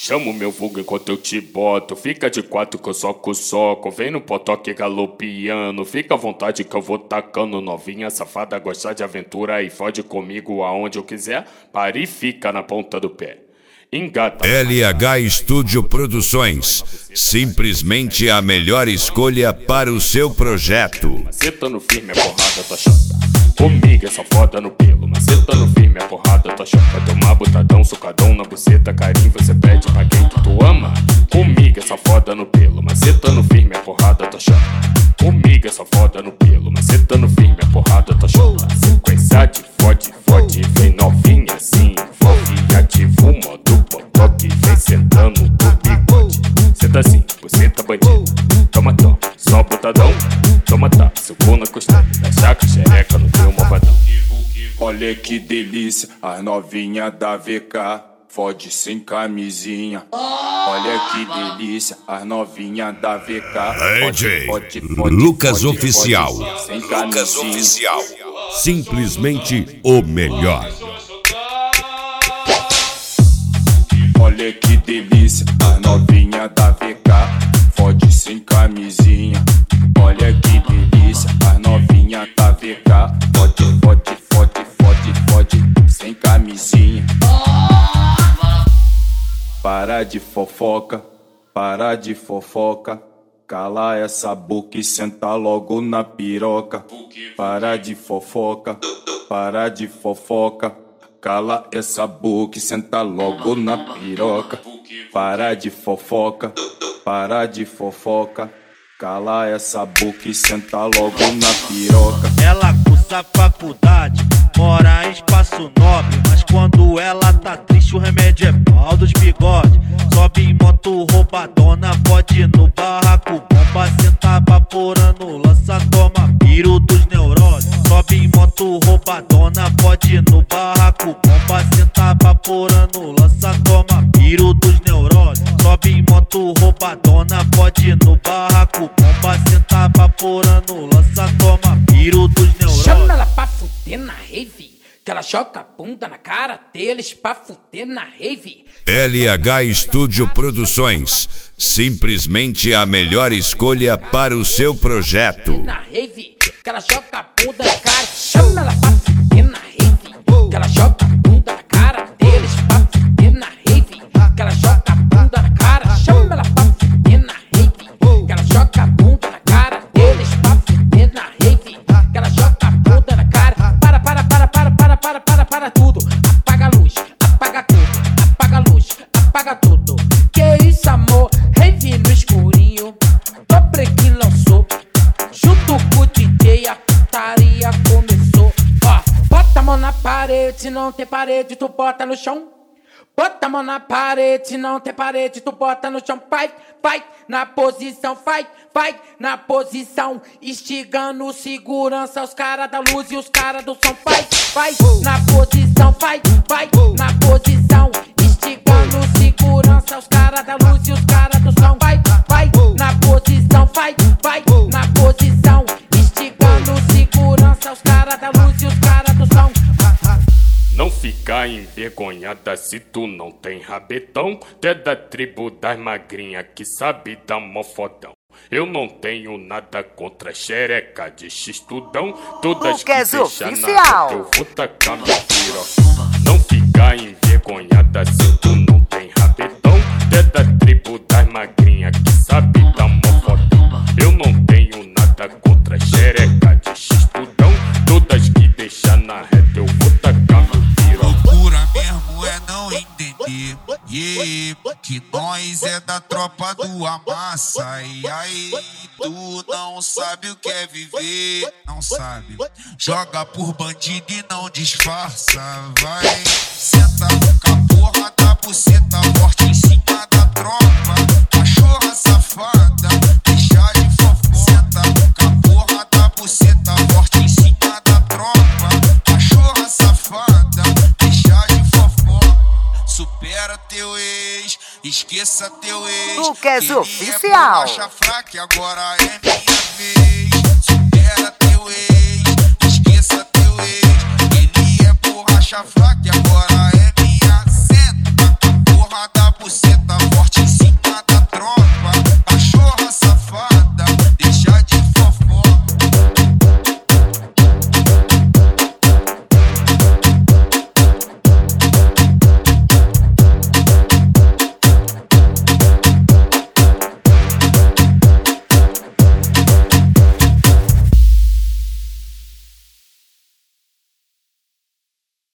Chama o meu vulgo enquanto eu te boto. Fica de quatro que eu soco. Vem no potoque galopiano. Fica à vontade que eu vou tacando. Novinha safada, gostar de aventura e fode comigo aonde eu quiser. Para e fica na ponta do pé. Engata. LH Studio Produções. Simplesmente a melhor escolha para o seu projeto. Macetando firme, a porrada tua chota. Comigo é só foda no pelo. Macetando firme, a porrada tua chota. Tomar botadão, socadão na buceta. Carinho você pede pra quem que tu ama. Comigo é só foda no pelo. Macetando firme, a porrada tua chota. Comigo é só foda no pelo. Macetando firme, a porrada tua chota. Sequência de fode, vem novinha assim. Envolve, ativa o modo potoque. Vem sentando do bigode. Senta assim, buceta bandida. Toma, só botadão. Toma, sucou na costela. Da chaca, xereca no teu malvadão. Olha que delícia, as novinha da VK. Fode sem camisinha. Olha que delícia, as novinha da VK. DJ Lucas Oficial. Lucas Oficial. Simplesmente o melhor. Olha que delícia, as novinha da VK. Fode sem camisinha. Olha que delícia, as novinha da VK. Fode sem camisinha. Para de fofoca. Cala essa boca e senta logo na piroca. Para de fofoca. Cala essa boca e senta logo na piroca. Para de fofoca. Cala essa boca e senta logo na piroca. Ela cursa faculdade, mora em espaço nobre. Mas quando ela tá triste o remédio é pau dos bigodes. Sobe em moto roubadona, pode no barraco. Bomba senta vaporando, lança, toma piro dos neuroses. Sobe em moto roubadona, pode no barraco. Bomba senta vaporando, lança, toma piro dos neuroses. Sobe em moto roubadona, pode no barraco. Bomba senta vaporando, lança, toma piro dos neuroses. Chama ela pra fuder na rave, que ela joga a bunda na cara deles pra fuder na rave. LH Studio Produções. Simplesmente a melhor escolha para o seu projeto. Na rave, que ela joga a bunda na cara. Chama ela pra fuder na rave, que ela joga a bunda na cara deles pra fuder na rave. Que ela joga a bunda na cara. Chama ela pra fuder na rave, que ela joga a bunda na cara deles pra fuder na rave. Que ela joga a bunda na cara. Para tudo. Apaga a luz, apaga tudo. Apaga a luz, apaga tudo. Que isso, amor? Rave no escurinho. Dobre que lançou. Junto com o DJ, a putaria começou. Ó, bota a mão na parede, se não tem parede, tu bota no chão. Bota a mão na parede, se não tem parede, tu bota no chão. Vai, na posição, vai, na posição. Instigando segurança, os caras da luz e os caras do som. Vai, na posição, vai, na posição. Instigando segurança, os caras da luz e os caras do som. Vai, na posição, vai, na posição. Instigando segurança, os caras da luz e os caras do som. Não fica envergonhada se tu não tem rabetão. Tu é da tribo das magrinhas que sabe dar mó fodão. Eu não tenho nada contra xereca de x-tudão. Todas que deixam na reta eu vou tacar meu piroca. Não fica envergonhada se tu não tem rabetão. Tu é da tribo das magrinhas que sabe dar mó fodão. Eu não tenho nada contra xereca de x-tudão. Todas que deixam na reta eu vou tacar meu piroca. Loucura mesmo é não entender, que nós é da tropa do Amassa. E aí, tu não sabe o que é viver, não sabe. Joga por bandido e não disfarça. Vai, senta com a porra da buceta forte em cima da tropa. Cachorra safada, deixa de fofoca. Senta com a porra da buceta forte em cima da tropa. Cachorra safada, deixa de fofoca. Supera teu ex, esqueça teu ex. Lucas Oficial. Acha fraca, agora é minha vez. Supera teu ex, esqueça teu ex. Ele é borracha fraca, agora é minha. Senta com a porra da buceta forte